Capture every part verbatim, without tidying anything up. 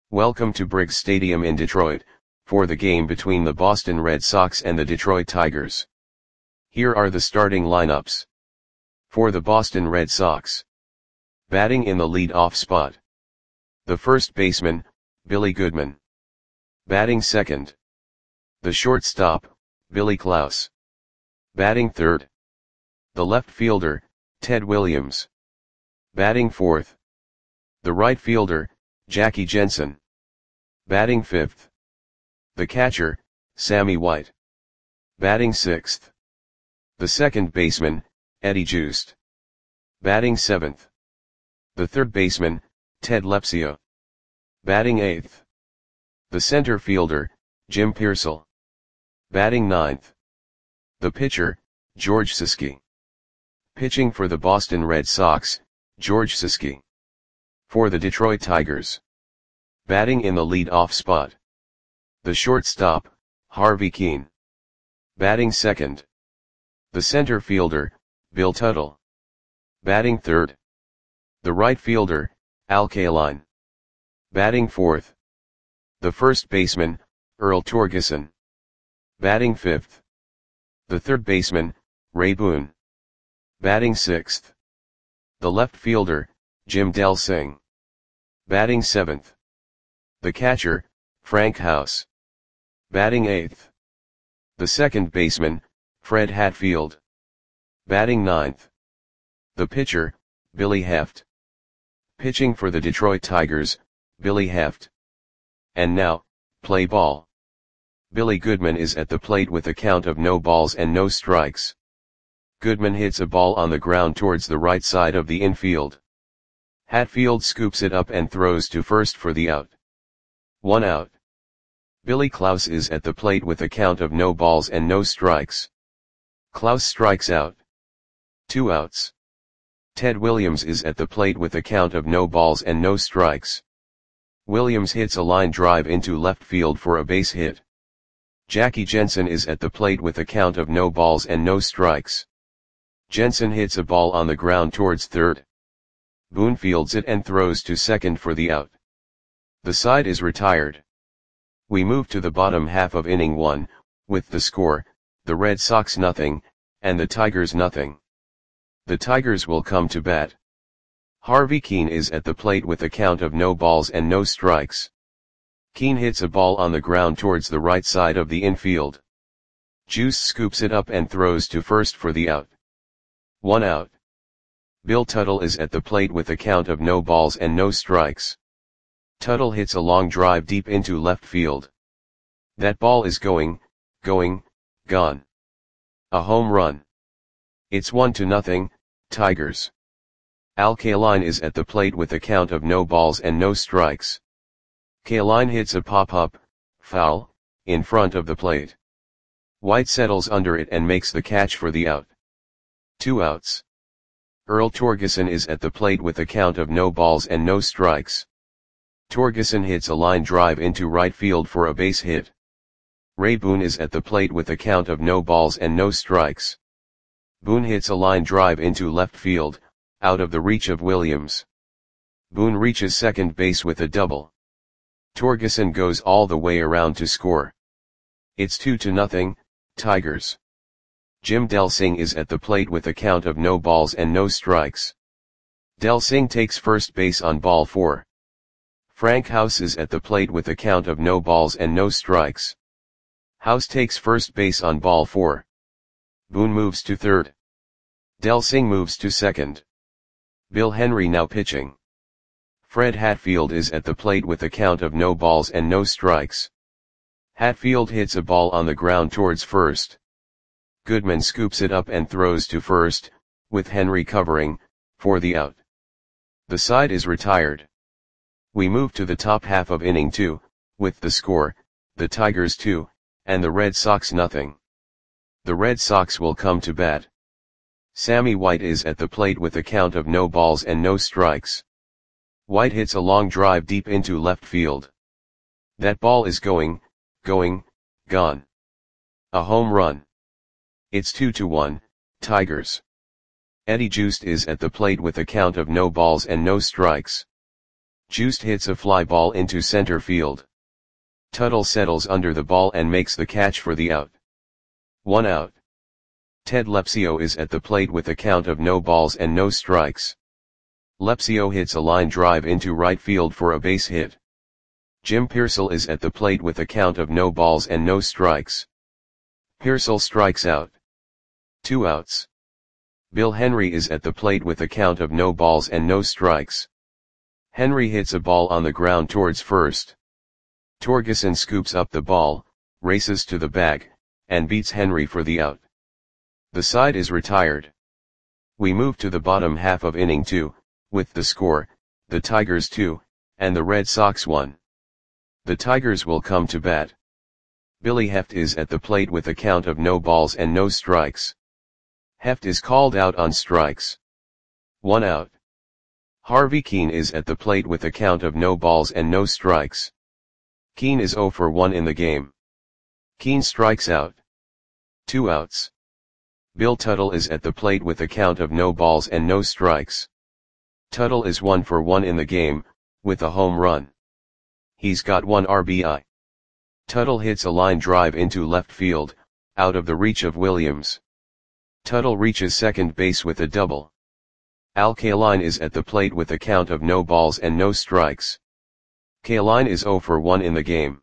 Welcome to Briggs Stadium in Detroit, for the game between the Boston Red Sox and the Detroit Tigers. Here are the starting lineups. For the Boston Red Sox. Batting in the lead-off spot. The first baseman, Billy Goodman. Batting second. The shortstop, Billy Klaus. Batting third. The left fielder, Ted Williams. Batting fourth. The right fielder, Jackie Jensen. Batting fifth. The catcher, Sammy White. Batting sixth. The second baseman, Eddie Joost. Batting seventh. The third baseman, Ted Lepsio. Batting eighth. The center fielder, Jim Piersall. Batting ninth. The pitcher, George Siski. Pitching for the Boston Red Sox, George Siski. For the Detroit Tigers. Batting in the lead-off spot. The shortstop, Harvey Kuenn. Batting second. The center fielder, Bill Tuttle. Batting third. The right fielder, Al Kaline. Batting fourth. The first baseman, Earl Torgeson. Batting fifth. The third baseman, Ray Boone. Batting sixth. The left fielder, Jim Delsing. Batting seventh. The catcher, Frank House. Batting eighth. The second baseman, Fred Hatfield. Batting ninth. The pitcher, Billy Heft. Pitching for the Detroit Tigers, Billy Heft. And now, play ball. Billy Goodman is at the plate with a count of no balls and no strikes. Goodman hits a ball on the ground towards the right side of the infield. Hatfield scoops it up and throws to first for the out. One out. Billy Klaus is at the plate with a count of no balls and no strikes. Klaus strikes out. Two outs. Ted Williams is at the plate with a count of no balls and no strikes. Williams hits a line drive into left field for a base hit. Jackie Jensen is at the plate with a count of no balls and no strikes. Jensen hits a ball on the ground towards third. Boone fields it and throws to second for the out. The side is retired. We move to the bottom half of inning one, with the score, the Red Sox nothing, and the Tigers nothing. The Tigers will come to bat. Harvey Kuenn is at the plate with a count of no balls and no strikes. Kuenn hits a ball on the ground towards the right side of the infield. Juice scoops it up and throws to first for the out. One out. Bill Tuttle is at the plate with a count of no balls and no strikes. Tuttle hits a long drive deep into left field. That ball is going, going, gone. A home run. It's one to nothing, Tigers. Al Kaline is at the plate with a count of no balls and no strikes. Kaline hits a pop-up, foul, in front of the plate. White settles under it and makes the catch for the out. Two outs. Earl Torgeson is at the plate with a count of no balls and no strikes. Torgeson hits a line drive into right field for a base hit. Ray Boone is at the plate with a count of no balls and no strikes. Boone hits a line drive into left field, out of the reach of Williams. Boone reaches second base with a double. Torgeson goes all the way around to score. It's two to nothing, Tigers. Jim Delsing is at the plate with a count of no balls and no strikes. Delsing takes first base on ball four. Frank House is at the plate with a count of no balls and no strikes. House takes first base on ball four. Boone moves to third. Delsing moves to second. Bill Henry now pitching. Fred Hatfield is at the plate with a count of no balls and no strikes. Hatfield hits a ball on the ground towards first. Goodman scoops it up and throws to first, with Henry covering, for the out. The side is retired. We move to the top half of inning two, with the score, the Tigers two, and the Red Sox nothing. The Red Sox will come to bat. Sammy White is at the plate with a count of no balls and no strikes. White hits a long drive deep into left field. That ball is going, going, gone. A home run. It's two to one, Tigers. Eddie Joost is at the plate with a count of no balls and no strikes. Juiced hits a fly ball into center field. Tuttle settles under the ball and makes the catch for the out. One out. Ted Lepsio is at the plate with a count of no balls and no strikes. Lepsio hits a line drive into right field for a base hit. Jim Pearsall is at the plate with a count of no balls and no strikes. Pearsall strikes out. Two outs. Bill Henry is at the plate with a count of no balls and no strikes. Henry hits a ball on the ground towards first. Torgeson scoops up the ball, races to the bag, and beats Henry for the out. The side is retired. We move to the bottom half of inning two, with the score, the Tigers two, and the Red Sox one. The Tigers will come to bat. Billy Heft is at the plate with a count of no balls and no strikes. Heft is called out on strikes. One out. Harvey Keene is at the plate with a count of no balls and no strikes. Keene is oh for one in the game. Keene strikes out. Two outs. Bill Tuttle is at the plate with a count of no balls and no strikes. Tuttle is one for one in the game, with a home run. He's got one R B I. Tuttle hits a line drive into left field, out of the reach of Williams. Tuttle reaches second base with a double. Al Kaline is at the plate with a count of no balls and no strikes. Kaline is oh for one in the game.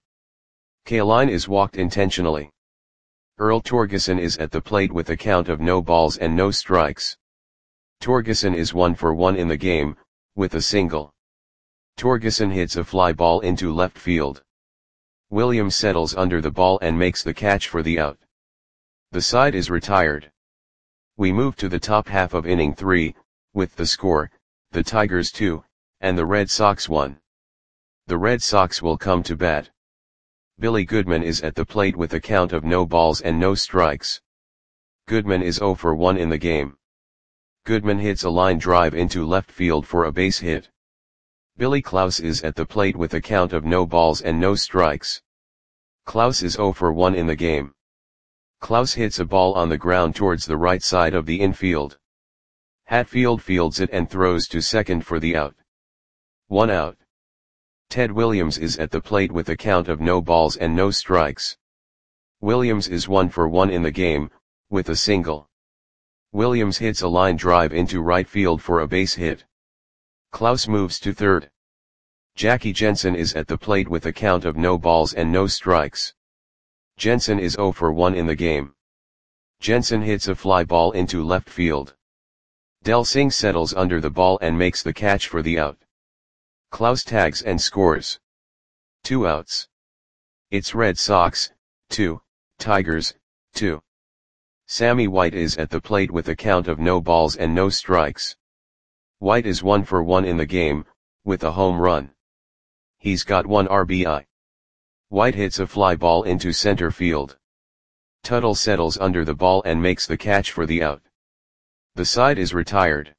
Kaline is walked intentionally. Earl Torgeson is at the plate with a count of no balls and no strikes. Torgeson is one for one in the game, with a single. Torgeson hits a fly ball into left field. Williams settles under the ball and makes the catch for the out. The side is retired. We move to the top half of inning three, with the score, the Tigers two, and the Red Sox one. The Red Sox will come to bat. Billy Goodman is at the plate with a count of no balls and no strikes. Goodman is oh for one in the game. Goodman hits a line drive into left field for a base hit. Billy Klaus is at the plate with a count of no balls and no strikes. Klaus is oh for one in the game. Klaus hits a ball on the ground towards the right side of the infield. Hatfield fields it and throws to second for the out. One out. Ted Williams is at the plate with a count of no balls and no strikes. Williams is one for one in the game, with a single. Williams hits a line drive into right field for a base hit. Klaus moves to third. Jackie Jensen is at the plate with a count of no balls and no strikes. Jensen is oh for one in the game. Jensen hits a fly ball into left field. Del Singh settles under the ball and makes the catch for the out. Klaus tags and scores. Two outs. It's Red Sox, two, Tigers, two. Sammy White is at the plate with a count of no balls and no strikes. White is one for one in the game, with a home run. He's got one R B I. White hits a fly ball into center field. Tuttle settles under the ball and makes the catch for the out. The side is retired.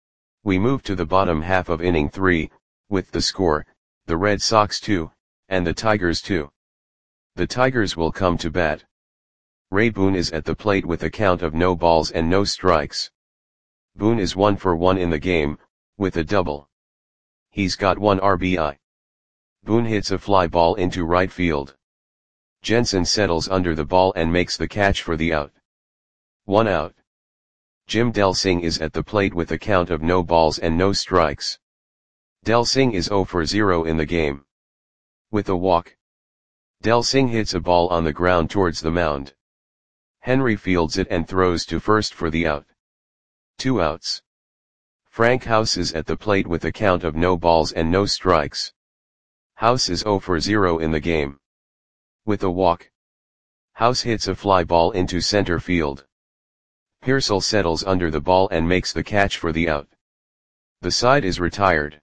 We move to the bottom half of inning three, with the score, the Red Sox two, and the Tigers two. The Tigers will come to bat. Ray Boone is at the plate with a count of no balls and no strikes. Boone is one for one in the game, with a double. He's got one R B I. Boone hits a fly ball into right field. Jensen settles under the ball and makes the catch for the out. One out. Jim Del Singh is at the plate with a count of no balls and no strikes. Del Singh is oh for zero in the game. With a walk. Del Singh hits a ball on the ground towards the mound. Henry fields it and throws to first for the out. Two outs. Frank House is at the plate with a count of no balls and no strikes. House is oh for zero in the game. With a walk. House hits a fly ball into center field. Pearsall settles under the ball and makes the catch for the out. The side is retired.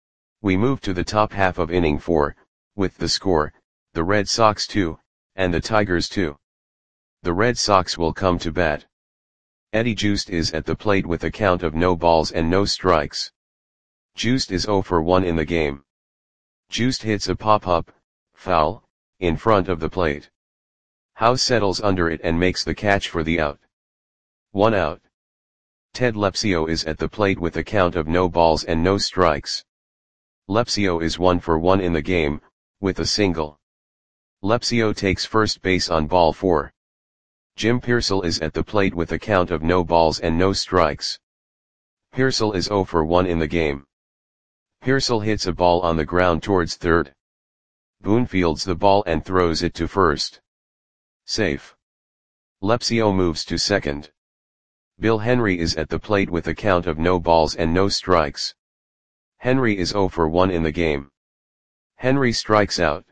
We move to the top half of inning four, with the score, the Red Sox two, and the Tigers two. The Red Sox will come to bat. Eddie Juiced is at the plate with a count of no balls and no strikes. Juiced is oh for one in the game. Juiced hits a pop-up, foul, in front of the plate. House settles under it and makes the catch for the out. One out. Ted Lepsio is at the plate with a count of no balls and no strikes. Lepsio is one for one in the game, with a single. Lepsio takes first base on ball four. Jim Pearsall is at the plate with a count of no balls and no strikes. Pearsall is zero for one in the game. Pearsall hits a ball on the ground towards third. Boone fields the ball and throws it to first. Safe. Lepsio moves to second. Bill Henry is at the plate with a count of no balls and no strikes. Henry is zero for one in the game. Henry strikes out.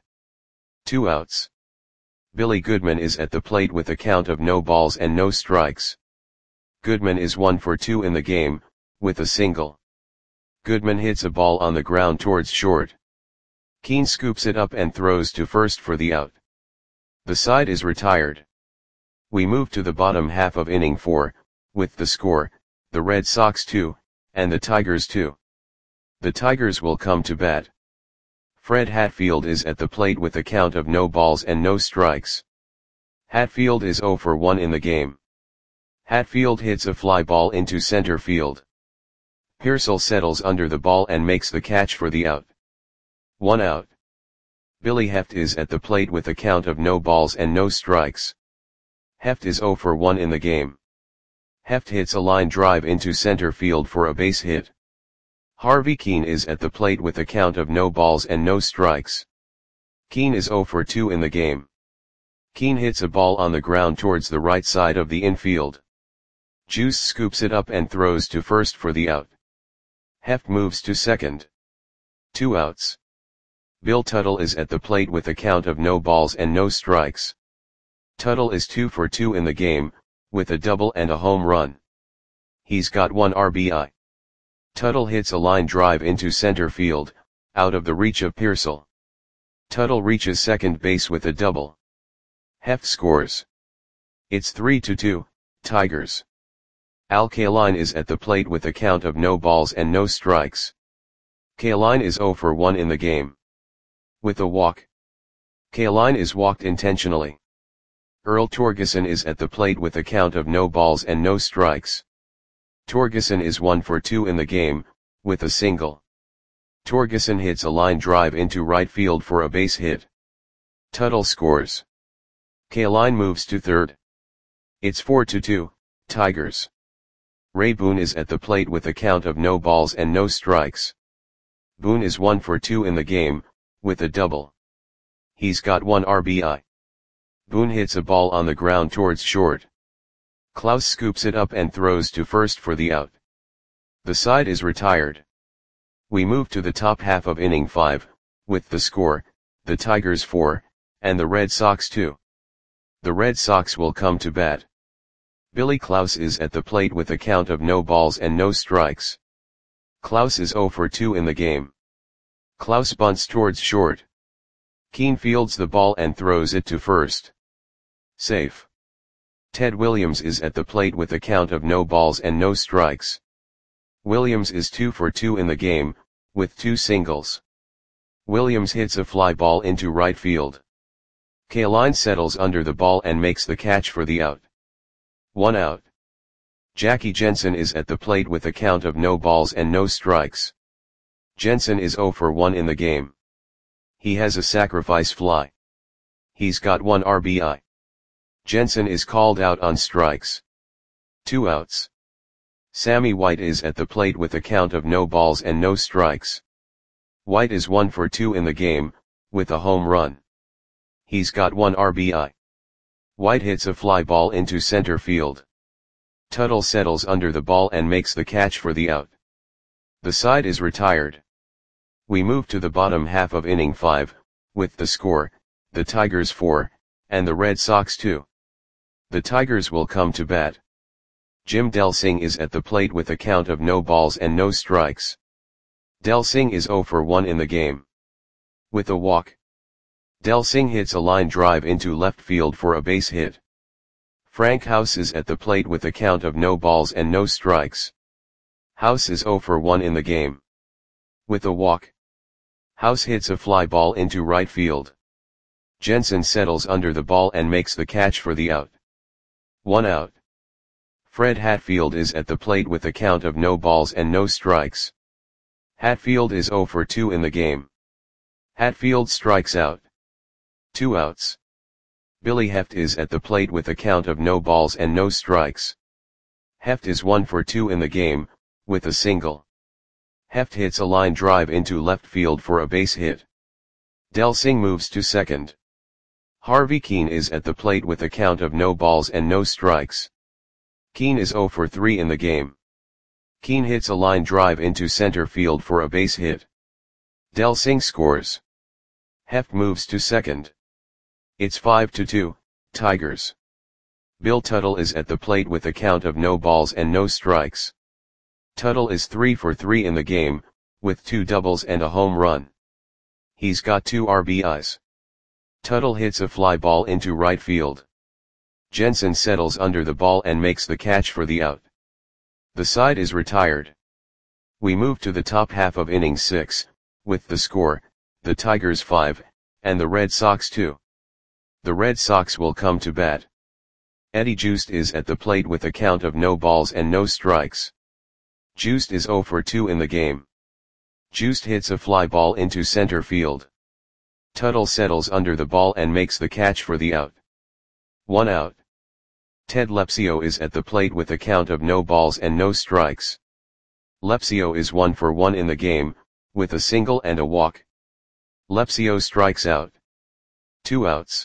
Two outs. Billy Goodman is at the plate with a count of no balls and no strikes. Goodman is one for two in the game, with a single. Goodman hits a ball on the ground towards short. Keane scoops it up and throws to first for the out. The side is retired. We move to the bottom half of inning four, with the score, the Red Sox two, and the Tigers two. The Tigers will come to bat. Fred Hatfield is at the plate with a count of no balls and no strikes. Hatfield is zero for one in the game. Hatfield hits a fly ball into center field. Pearsall settles under the ball and makes the catch for the out. One out. Billy Heft is at the plate with a count of no balls and no strikes. Heft is zero for one in the game. Heft hits a line drive into center field for a base hit. Harvey Keane is at the plate with a count of no balls and no strikes. Keane is zero for two in the game. Keane hits a ball on the ground towards the right side of the infield. Juice scoops it up and throws to first for the out. Heft moves to second. Two outs. Bill Tuttle is at the plate with a count of no balls and no strikes. Tuttle is two for two in the game, with a double and a home run. He's got one R B I. Tuttle hits a line drive into center field, out of the reach of Pearsall. Tuttle reaches second base with a double. Heft scores. It's three to two, Tigers. Al Kaline is at the plate with a count of no balls and no strikes. Kaline is zero for one in the game. With a walk. Kaline is walked intentionally. Earl Torgeson is at the plate with a count of no balls and no strikes. Torgeson is one for two in the game, with a single. Torgeson hits a line drive into right field for a base hit. Tuttle scores. Kaline moves to third. It's four to two, Tigers. Ray Boone is at the plate with a count of no balls and no strikes. Boone is one for two in the game, with a double. He's got one R B I. Boone hits a ball on the ground towards short. Klaus scoops it up and throws to first for the out. The side is retired. We move to the top half of inning five, with the score, the Tigers four, and the Red Sox two. The Red Sox will come to bat. Billy Klaus is at the plate with a count of no balls and no strikes. Klaus is zero for two in the game. Klaus bunts towards short. Keane fields the ball and throws it to first. Safe. Ted Williams is at the plate with a count of no balls and no strikes. Williams is two for two in the game, with two singles. Williams hits a fly ball into right field. Kaline settles under the ball and makes the catch for the out. One out. Jackie Jensen is at the plate with a count of no balls and no strikes. Jensen is zero for one in the game. He has a sacrifice fly. He's got one R B I. Jensen is called out on strikes. Two outs. Sammy White is at the plate with a count of no balls and no strikes. White is one for two in the game, with a home run. He's got one R B I. White hits a fly ball into center field. Tuttle settles under the ball and makes the catch for the out. The side is retired. We move to the bottom half of inning five, with the score, the Tigers four, and the Red Sox two. The Tigers will come to bat. Jim Delsing is at the plate with a count of no balls and no strikes. Delsing is zero for one in the game. With a walk. Delsing hits a line drive into left field for a base hit. Frank House is at the plate with a count of no balls and no strikes. House is zero for one in the game. With a walk. House hits a fly ball into right field. Jensen settles under the ball and makes the catch for the out. One out. Fred Hatfield is at the plate with a count of no balls and no strikes. Hatfield is zero for two in the game. Hatfield strikes out. Two outs. Billy Heft is at the plate with a count of no balls and no strikes. Heft is one for two in the game, with a single. Heft hits a line drive into left field for a base hit. Del Singh moves to second. Harvey Keene is at the plate with a count of no balls and no strikes. Keene is zero for three in the game. Keene hits a line drive into center field for a base hit. Del Singh scores. Heft moves to second. It's five to two, Tigers. Bill Tuttle is at the plate with a count of no balls and no strikes. Tuttle is three for three in the game, with two doubles and a home run. He's got two R B Is. Tuttle hits a fly ball into right field. Jensen settles under the ball and makes the catch for the out. The side is retired. We move to the top half of inning six, with the score, the Tigers five, and the Red Sox two. The Red Sox will come to bat. Eddie Joost is at the plate with a count of no balls and no strikes. Joost is zero for two in the game. Joost hits a fly ball into center field. Tuttle settles under the ball and makes the catch for the out. One out. Ted Lepsio is at the plate with a count of no balls and no strikes. Lepsio is one for one in the game, with a single and a walk. Lepsio strikes out. Two outs.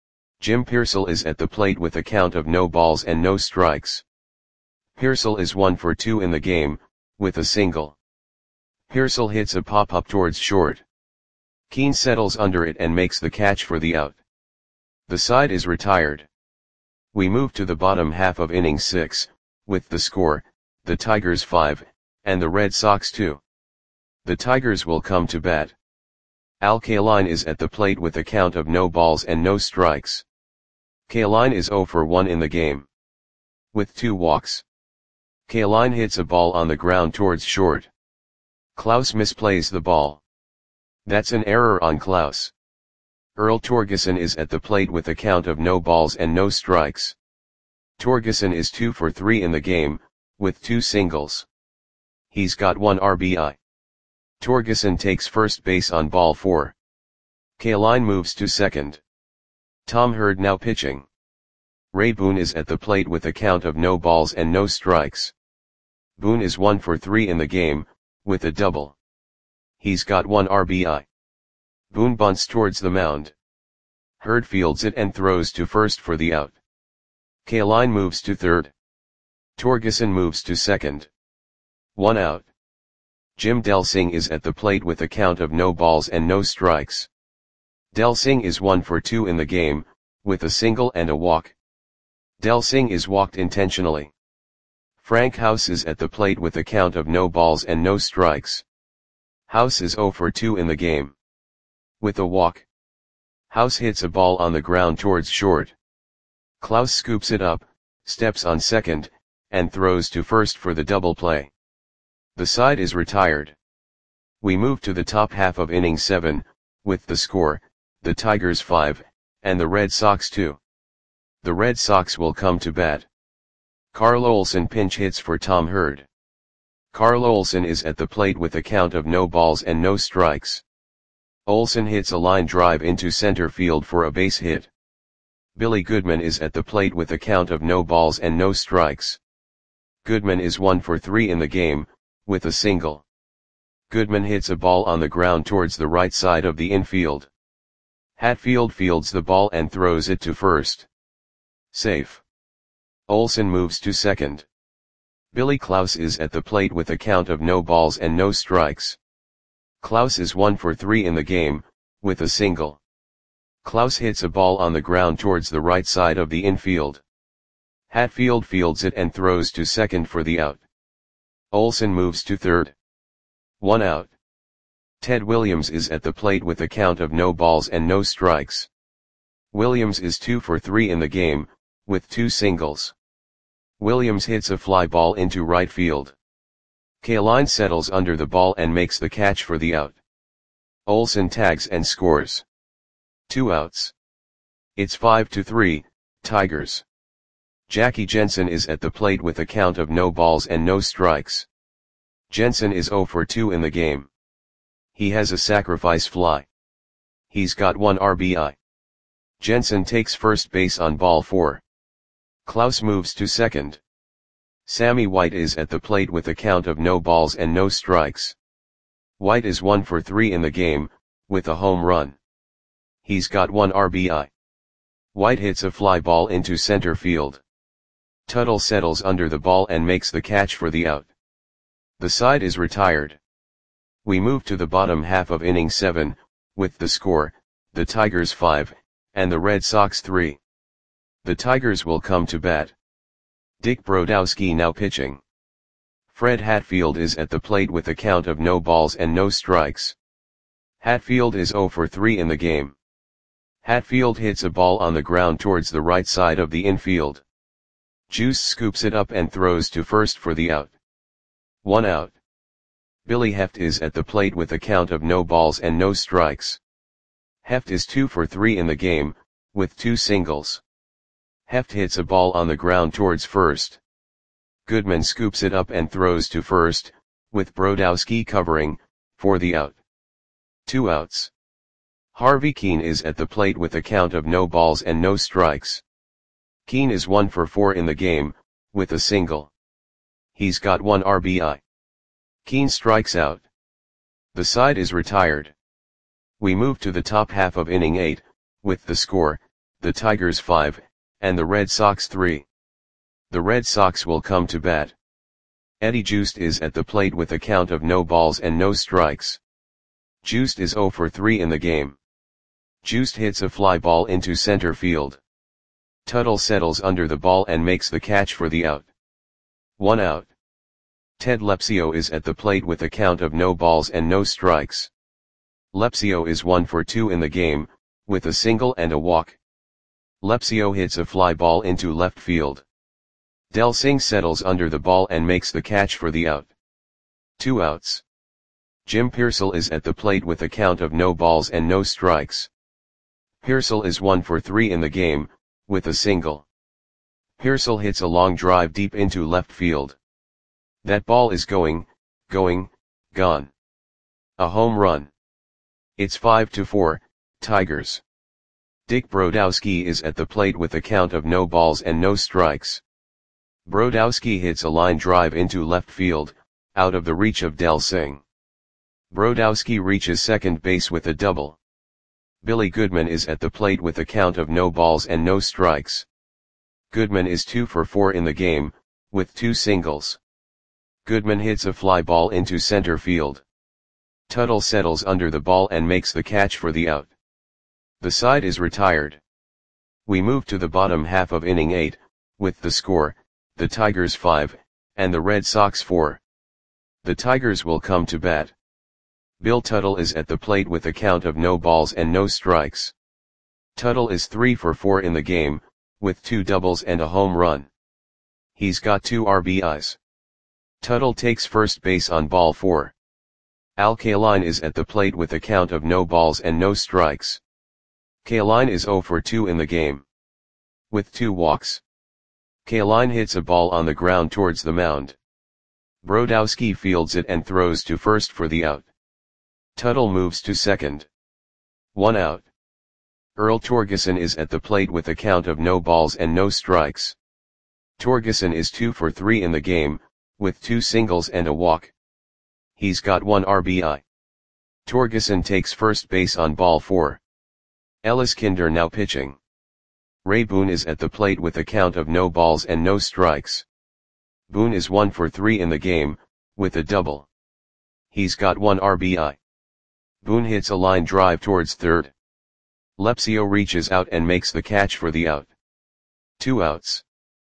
Jim Pearsall is at the plate with a count of no balls and no strikes. Pearsall is one for two in the game, with a single. Pearsall hits a pop-up towards short. Keene settles under it and makes the catch for the out. The side is retired. We move to the bottom half of inning six, with the score, the Tigers five, and the Red Sox two. The Tigers will come to bat. Al Kaline is at the plate with a count of no balls and no strikes. Kaline is zero for one in the game. With two walks. Kaline hits a ball on the ground towards short. Klaus misplays the ball. That's an error on Klaus. Earl Torgeson is at the plate with a count of no balls and no strikes. Torgeson is two for three in the game, with two singles. He's got one R B I. Torgeson takes first base on ball four. Kaline moves to second. Tom Hurd now pitching. Ray Boone is at the plate with a count of no balls and no strikes. Boone is one for three in the game, with a double. He's got one R B I. Boone bunts towards the mound. Hurd fields it and throws to first for the out. Kaline moves to third. Torgeson moves to second. One out. Jim Del Singh is at the plate with a count of no balls and no strikes. Del Singh is one for two in the game, with a single and a walk. Del Singh is walked intentionally. Frank House is at the plate with a count of no balls and no strikes. House is zero for two in the game. With a walk. House hits a ball on the ground towards short. Klaus scoops it up, steps on second, and throws to first for the double play. The side is retired. We move to the top half of inning seven, with the score, the Tigers five, and the Red Sox two. The Red Sox will come to bat. Carl Olson pinch hits for Tom Hurd. Carl Olson is at the plate with a count of no balls and no strikes. Olson hits a line drive into center field for a base hit. Billy Goodman is at the plate with a count of no balls and no strikes. Goodman is one for three in the game, with a single. Goodman hits a ball on the ground towards the right side of the infield. Hatfield fields the ball and throws it to first. Safe. Olson moves to second. Billy Klaus is at the plate with a count of no balls and no strikes. Klaus is one for three in the game, with a single. Klaus hits a ball on the ground towards the right side of the infield. Hatfield fields it and throws to second for the out. Olson moves to third. One out. Ted Williams is at the plate with a count of no balls and no strikes. Williams is two for three in the game, with two singles. Williams hits a fly ball into right field. Kaline settles under the ball and makes the catch for the out. Olson tags and scores. Two outs. It's five to three, Tigers. Jackie Jensen is at the plate with a count of no balls and no strikes. Jensen is zero for two in the game. He has a sacrifice fly. He's got one R B I. Jensen takes first base on ball four. Klaus moves to second. Sammy White is at the plate with a count of no balls and no strikes. White is one for three in the game, with a home run. He's got one R B I. White hits a fly ball into center field. Tuttle settles under the ball and makes the catch for the out. The side is retired. We move to the bottom half of inning seven, with the score, the Tigers five, and the Red Sox three. The Tigers will come to bat. Dick Brodowski now pitching. Fred Hatfield is at the plate with a count of no balls and no strikes. Hatfield is zero for three in the game. Hatfield hits a ball on the ground towards the right side of the infield. Juice scoops it up and throws to first for the out. One out. Billy Heft is at the plate with a count of no balls and no strikes. Heft is two for three in the game, with two singles. Heft hits a ball on the ground towards first. Goodman scoops it up and throws to first, with Brodowski covering, for the out. Two outs. Harvey Keene is at the plate with a count of no balls and no strikes. Keene is one for four in the game, with a single. He's got one R B I. Keene strikes out. The side is retired. We move to the top half of inning eight, with the score, the Tigers five, and the Red Sox three. The Red Sox will come to bat. Eddie Joost is at the plate with a count of no balls and no strikes. Joost is zero for three in the game. Joost hits a fly ball into center field. Tuttle settles under the ball and makes the catch for the out. One out. Ted Lepsio is at the plate with a count of no balls and no strikes. Lepsio is one for two in the game, with a single and a walk. Lepsio hits a fly ball into left field. Del Singh settles under the ball and makes the catch for the out. Two outs. Jim Pearsall is at the plate with a count of no balls and no strikes. Pearsall is one for three in the game, with a single. Pearsall hits a long drive deep into left field. That ball is going, going, gone. A home run. It's five to four, Tigers. Dick Brodowski is at the plate with a count of no balls and no strikes. Brodowski hits a line drive into left field, out of the reach of Del Singh. Brodowski reaches second base with a double. Billy Goodman is at the plate with a count of no balls and no strikes. Goodman is two for four in the game, with two singles. Goodman hits a fly ball into center field. Tuttle settles under the ball and makes the catch for the out. The side is retired. We move to the bottom half of inning eight, with the score, the Tigers five, and the Red Sox four. The Tigers will come to bat. Bill Tuttle is at the plate with a count of no balls and no strikes. Tuttle is three for four in the game, with two doubles and a home run. He's got two R B Is. Tuttle takes first base on ball four. Al Kaline is at the plate with a count of no balls and no strikes. Kaline is zero for two in the game. With two walks. Kaline hits a ball on the ground towards the mound. Brodowski fields it and throws to first for the out. Tuttle moves to second. One out. Earl Torgeson is at the plate with a count of no balls and no strikes. Torgeson is two for three in the game, with two singles and a walk. He's got one R B I. Torgeson takes first base on ball four. Ellis Kinder now pitching. Ray Boone is at the plate with a count of no balls and no strikes. Boone is one for three in the game, with a double. He's got one R B I. Boone hits a line drive towards third. Lepsio reaches out and makes the catch for the out. Two outs.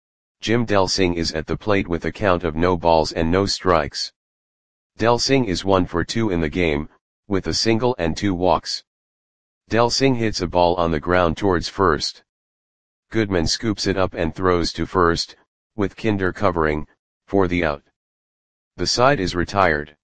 Jim Del Singh is at the plate with a count of no balls and no strikes. Del Singh is one for two in the game, with a single and two walks. Del Singh hits a ball on the ground towards first. Goodman scoops it up and throws to first, with Kinder covering, for the out. The side is retired.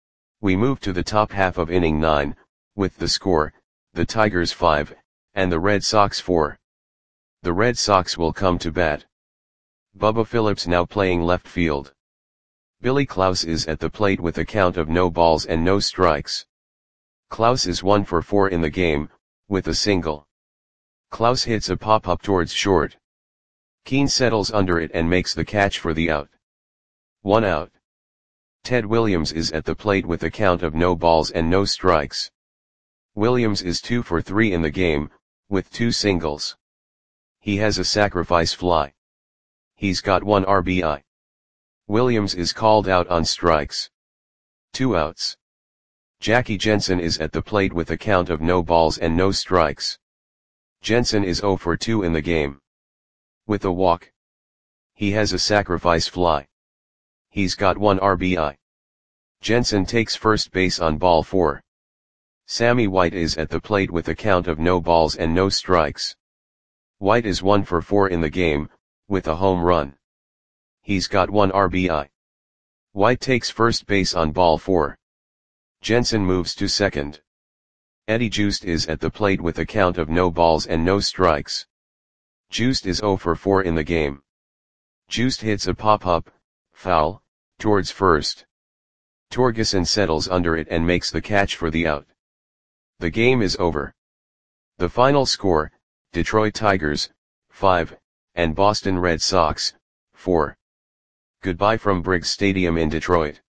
We move to the top half of inning nine, with the score, the Tigers five, and the Red Sox four. The Red Sox will come to bat. Bubba Phillips now playing left field. Billy Klaus is at the plate with a count of no balls and no strikes. Klaus is one for four in the game, with a single. Klaus hits a pop-up towards short. Keane settles under it and makes the catch for the out. One out. Ted Williams is at the plate with a count of no balls and no strikes. Williams is two for three in the game, with two singles. He has a sacrifice fly. He's got one R B I. Williams is called out on strikes. Two outs. Jackie Jensen is at the plate with a count of no balls and no strikes. Jensen is zero for two in the game. With a walk. He has a sacrifice fly. He's got one R B I. Jensen takes first base on ball four. Sammy White is at the plate with a count of no balls and no strikes. White is one for four in the game, with a home run. He's got one R B I. White takes first base on ball four. Jensen moves to second. Eddie Joost is at the plate with a count of no balls and no strikes. Joost is zero for four in the game. Joost hits a pop-up, foul, towards first. Torgeson settles under it and makes the catch for the out. The game is over. The final score, Detroit Tigers, five, and Boston Red Sox, four. Goodbye from Briggs Stadium in Detroit.